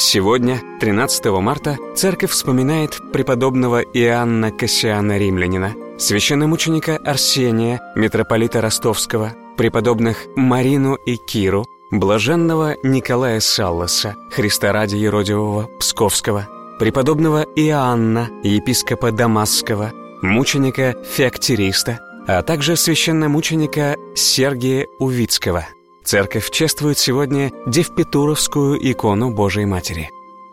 Сегодня, 13 марта, церковь вспоминает преподобного Иоанна Кассиана Римлянина, священномученика Арсения, митрополита Ростовского, преподобных Марину и Киру, блаженного Николая Салласа, Христа ради Еродивого Псковского, преподобного Иоанна, епископа Дамасского, мученика Феоктириста, а также священномученика Сергия Увицкого. Церковь чествует сегодня Девпетуровскую икону Божией Матери.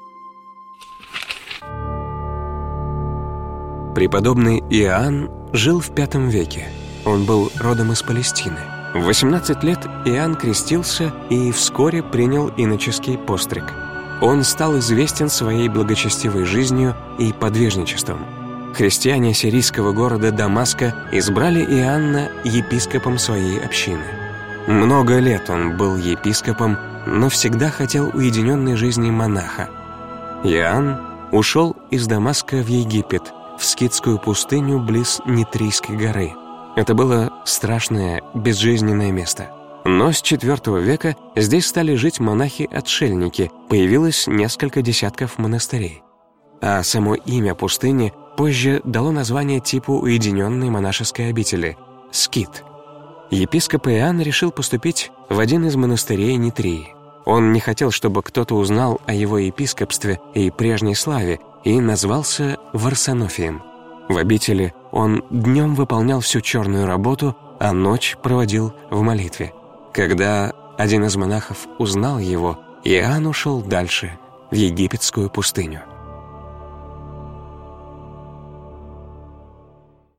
Преподобный Иоанн жил в V веке. Он был родом из Палестины. В 18 лет Иоанн крестился и вскоре принял иноческий постриг. Он стал известен своей благочестивой жизнью и подвижничеством. Христиане сирийского города Дамаска избрали Иоанна епископом своей общины. Много лет он был епископом, но всегда хотел уединенной жизни монаха. Иоанн ушел из Дамаска в Египет, в скитскую пустыню близ Нитрийской горы. Это было страшное, безжизненное место. Но с IV века здесь стали жить монахи-отшельники, появилось несколько десятков монастырей. А само имя пустыни позже дало название типу уединенной монашеской обители – скит. Епископ Иоанн решил поступить в один из монастырей Нитрии. Он не хотел, чтобы кто-то узнал о его епископстве и прежней славе, и назвался Варсонофием. В обители он днем выполнял всю черную работу, а ночь проводил в молитве. Когда один из монахов узнал его, Иоанн ушел дальше, в египетскую пустыню.